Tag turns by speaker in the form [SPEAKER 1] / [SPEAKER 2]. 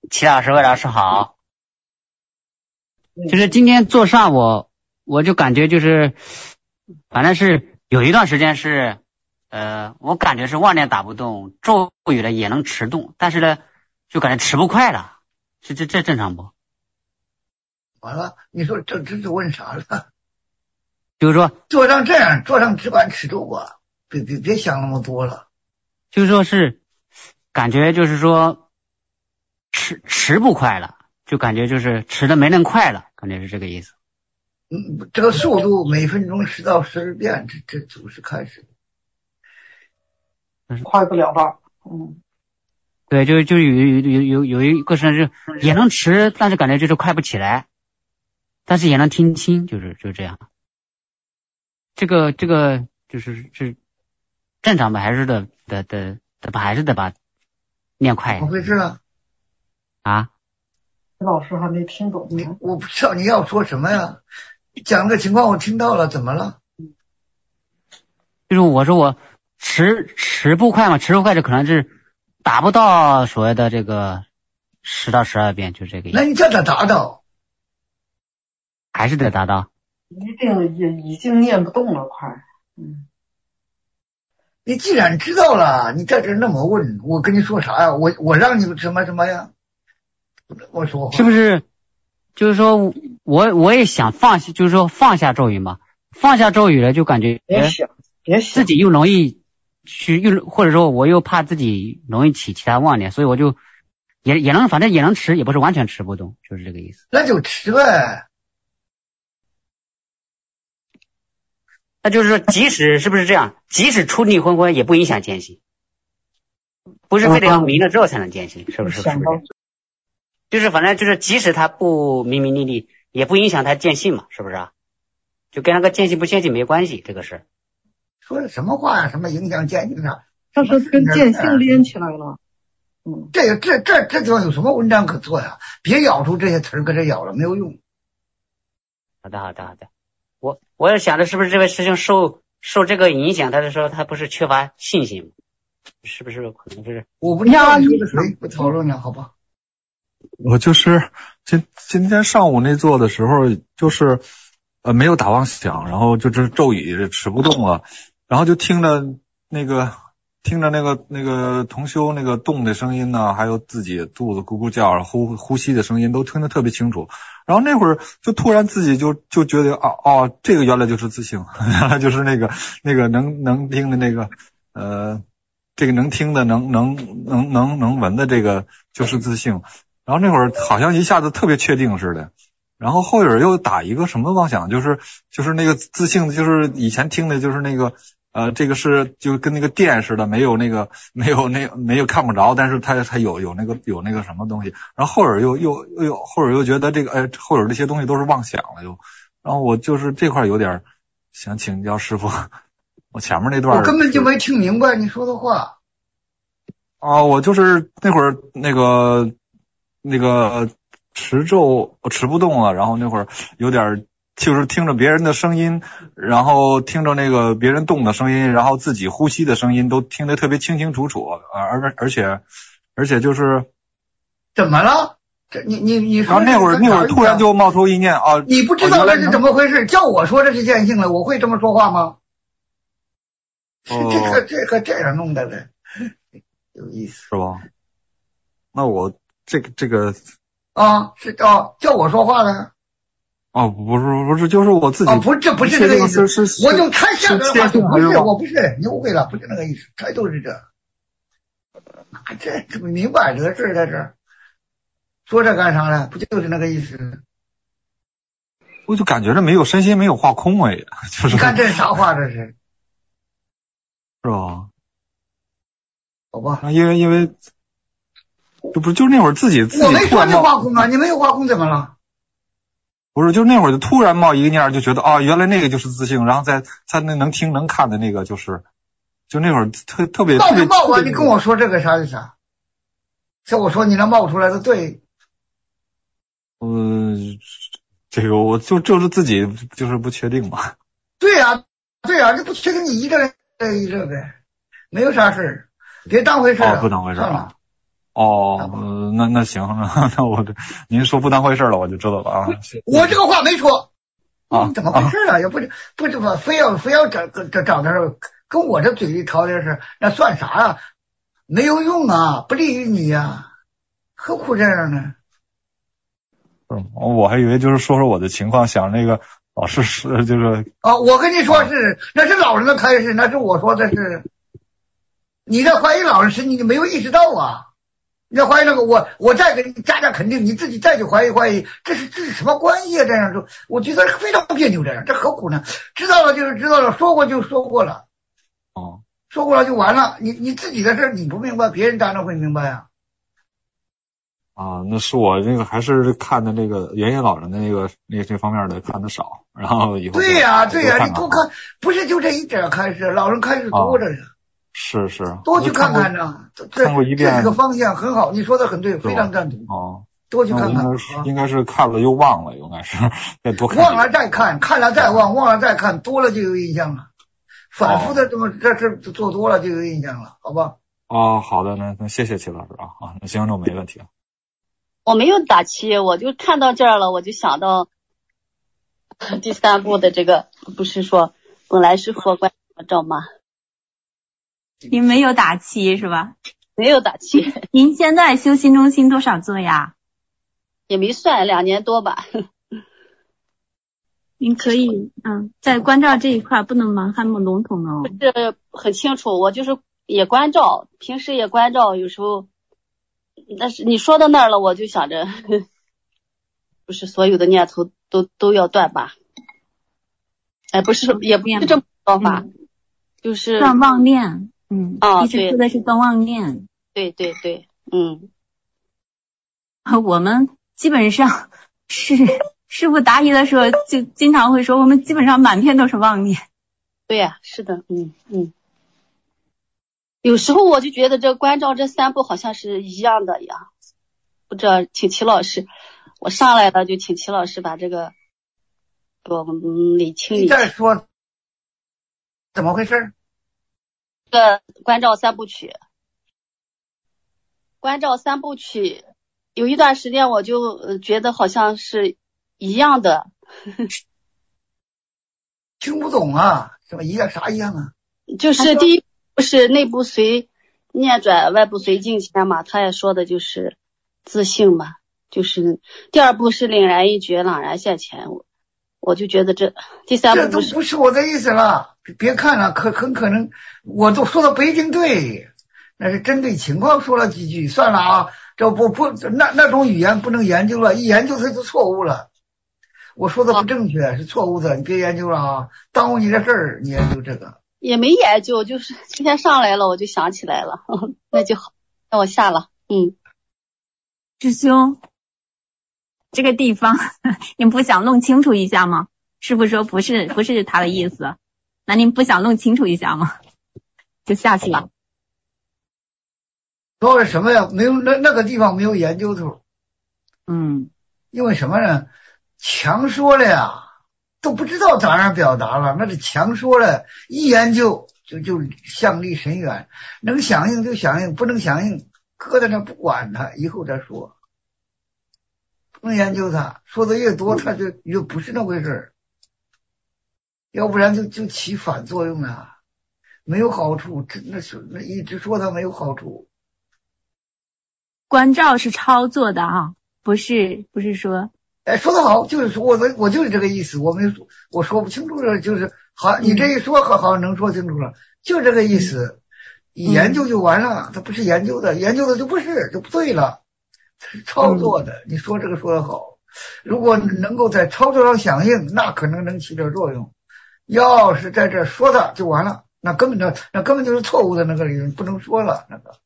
[SPEAKER 1] 齐老师、魏老师好。就是今天做上我就感觉就是，反正是有一段时间是，我感觉是妄念打不动，咒语呢也能持动，但是呢，就感觉持不快了，这正常不？
[SPEAKER 2] 完了，你说这是问啥了？
[SPEAKER 1] 就是说
[SPEAKER 2] 做上这样，做上只管持咒吧，别想那么多了。
[SPEAKER 1] 就是说是感觉就是说持不快了，就感觉就是持的没那么快了，感觉是这个意思。
[SPEAKER 2] 这个速度每分钟10到12遍，这总是开始
[SPEAKER 3] 快不了吧？
[SPEAKER 1] 对，就有一个是也能持，但是感觉就是快不起来，但是也能听清，就是这样。这个就是正常吧，还是还是得把念快。
[SPEAKER 2] 怎么回事啊？
[SPEAKER 1] 啊？
[SPEAKER 3] 老师还没听懂呢。
[SPEAKER 2] 我不知道你要说什么呀？讲个情况我听到了，怎么了？
[SPEAKER 1] 就是我说我持不快嘛，持不快就可能是达不到所谓的这个10到12遍，就这个意思。
[SPEAKER 2] 那你叫他达到，
[SPEAKER 1] 还是得达到。
[SPEAKER 3] 一定也已经念不动了，快。
[SPEAKER 2] 你既然知道了，你在这那么问，我跟你说啥呀？我让你什么呀？我说话
[SPEAKER 1] 是不是？就是说我也想放下，就是说放下咒语嘛，放下咒语了就感觉
[SPEAKER 3] 别想
[SPEAKER 1] 自己又容易或者说我又怕自己容易起其他妄念，所以我就也能，反正也能持，也不是完全持不动，就是这个意思。
[SPEAKER 2] 那就持呗。
[SPEAKER 1] 那就是说即使是不是这样，即使出逆昏昏也不影响坚信，不是非得要明了之后才能坚信，是不是？就是反正就是即使他不明明利利，也不影响他坚信嘛，是不是啊？就跟那个坚信不坚信没关系，这个事。
[SPEAKER 2] 说的什么话呀？什么影响坚信啥？
[SPEAKER 3] 他是跟坚信连起来了。
[SPEAKER 2] 这地方有什么文章可做呀？别咬出这些词儿，搁这咬了没有用。
[SPEAKER 1] 好的。我也想着是不是这位师兄受这个影响，他就说他不是缺乏信心吗？是不是可能是？
[SPEAKER 2] 我不知道你说的谁，不讨论了，好吧？
[SPEAKER 4] 我就是今天上午那做的时候，就是没有打妄想，然后就是咒语持不动了，然后就听着那个同修那个动的声音呢，还有自己肚子咕咕叫呼吸的声音都听得特别清楚。然后那会儿就突然自己就觉得这个原来就是自性，原来就是那个能听的那个这个能听的能闻的这个就是自性。然后那会儿好像一下子特别确定似的。然后后边又打一个什么妄想，就是那个自性，就是以前听的就是那个这个是就跟那个电似的，没有看不着，但是它有那个什么东西。然后后边又觉得这个后边这些东西都是妄想了又。然后我就是这块有点想请教师傅，我前面那段
[SPEAKER 2] 我根本就没听明白你说的话。
[SPEAKER 4] 我就是那会儿那个持咒我持不动了，然后那会儿有点就是听着别人的声音，然后听着那个别人动的声音，然后自己呼吸的声音都听得特别清清楚楚，而且就是
[SPEAKER 2] 怎么了？这你说
[SPEAKER 4] 那会儿突然就冒出一念啊！
[SPEAKER 2] 你不知道这是怎么回事？叫我说这是见性了，我会这么说话吗？这个这样弄的了，有意思
[SPEAKER 4] 是吧？那我这个
[SPEAKER 2] 是叫我说话的。
[SPEAKER 4] 不是，就是我自己。
[SPEAKER 2] 这不是这个意思。我就太下这话，我不是，你误会了，不是那个意思，这都是这明摆着事在这儿说这干啥呢？不就是那个意思？
[SPEAKER 4] 我就感觉这没有身心没有化空就是
[SPEAKER 2] 你看这是啥话？这是
[SPEAKER 4] 吧？
[SPEAKER 2] 好吧？
[SPEAKER 4] 因为就那会儿自己
[SPEAKER 2] 我没说你化空啊，你没有化空怎么了？
[SPEAKER 4] 不是，就那会儿就突然冒一个念，就觉得原来那个就是自性，然后在那能听能看的那个就那会儿特别
[SPEAKER 2] 冒啊！你跟我说这个啥意思啊？像我说你能冒出来的对。
[SPEAKER 4] 这个我就是自己就是不确定嘛。
[SPEAKER 2] 对呀，这不确定你一个人呗，没有啥事，别当回事
[SPEAKER 4] 不当回事啊。 哦，那行，那我您说不当回事了，我就知道了啊。
[SPEAKER 2] 我这个话没说
[SPEAKER 4] 啊，
[SPEAKER 2] 怎么回事啊？也不是吧，非要找点跟我这嘴里掏点事，那算啥呀？没有用啊，不利于你呀，何苦这样呢？
[SPEAKER 4] 我还以为就是说我的情况，想那个老师是就是
[SPEAKER 2] 我跟你说是，那是老人的开示，那是我说的是，你这怀疑老人是你没有意识到啊。你要怀疑那个我再给你加肯定，你自己再去怀疑，这是什么关系啊？这样说，我觉得非常别扭，这样这何苦呢？知道了就是知道了，说过就说过了，说过了就完了。你自己的事你不明白，别人当然会明白啊。
[SPEAKER 4] 那是我那个还是看的那个元音老人的这方面的看的少，然后以后
[SPEAKER 2] 对呀，你多看，不是就这一点开始，老人开始多着呢。
[SPEAKER 4] 是，
[SPEAKER 2] 多去看看呢，
[SPEAKER 4] 看过一遍，
[SPEAKER 2] 这是个方向，很好，你说的很对，非常赞同。多去看看。
[SPEAKER 4] 应该是看了又忘了，应该是再多看。
[SPEAKER 2] 忘了再看，看了再忘，忘了再看，多了就有印象了。反复的这事做多了就有印象了，好吧？
[SPEAKER 4] 好的，那谢谢齐老师啊，那行，那没问题了。
[SPEAKER 5] 我没有打七，我就看到这儿了，我就想到第3部的这个，不是说本来是佛关照吗？
[SPEAKER 6] 您没有打七是吧？
[SPEAKER 5] 没有打七。
[SPEAKER 6] 您现在修心中心多少座呀？
[SPEAKER 5] 也没算，2年多吧。
[SPEAKER 6] 您可以在关照这一块不能蛮汉那么笼统哦。
[SPEAKER 5] 是很清楚，我就是也关照，平时也关照，有时候但是你说到那儿了，我就想着不是所有的念头都要断吧。不是，也不是这么说法，就是
[SPEAKER 6] 断妄念。一直说的是断妄念。
[SPEAKER 5] 对，
[SPEAKER 6] 我们基本上是师父答疑的时候就经常会说，我们基本上满篇都是妄念。
[SPEAKER 5] 对呀，是的，有时候我就觉得这关照这3部好像是一样的呀，不知道请齐老师，我上来了就请齐老师把这个给我们理清理清。
[SPEAKER 2] 你再说怎么回事？
[SPEAKER 5] 关照3部曲，有一段时间我就觉得好像是一样的。
[SPEAKER 2] 听不懂啊，什么一样啥一样啊？
[SPEAKER 5] 就是第一不是内部随念转，外部随境迁嘛，他也说的就是自性嘛，就是第2部是凛然一觉，朗然现前。我就觉得第3部
[SPEAKER 2] 这都不是我的意思了，别看了，很可能我都说的不一定对，那是针对情况说了几句，算了啊，这不那种语言不能研究了，一研究它就错误了。我说的不正确，是错误的，你别研究了啊，耽误你的事儿，你研究这个。
[SPEAKER 5] 也没研究，就是今天上来了我就想起来了，那就好，那我下了。
[SPEAKER 6] 师兄，这个地方您不想弄清楚一下吗？师父说不是他的意思，那您不想弄清楚一下吗？就下去了。
[SPEAKER 2] 说的什么呀？没有那个地方没有研究头。因为什么呢？强说了呀，都不知道咋样表达了，那是强说了，一研究就相离深远，能响应就响应，不能响应搁在那不管它，以后再说。不能研究它，说的越多，它就越不是那回事，要不然就起反作用了，没有好处。那一直说它没有好处。
[SPEAKER 6] 关照是操作的啊，不是说。
[SPEAKER 2] 说得好，就是说我就是这个意思，我说不清楚了，就是好，你这一说好能说清楚了，就这个意思。研究就完了，它不是研究的，研究的就不对了，是操作的。你说这个说得好，如果能够在操作上响应，那可能能起点作用。要是在这说它就完了，那根本就是错误的那个理论，不能说了那个。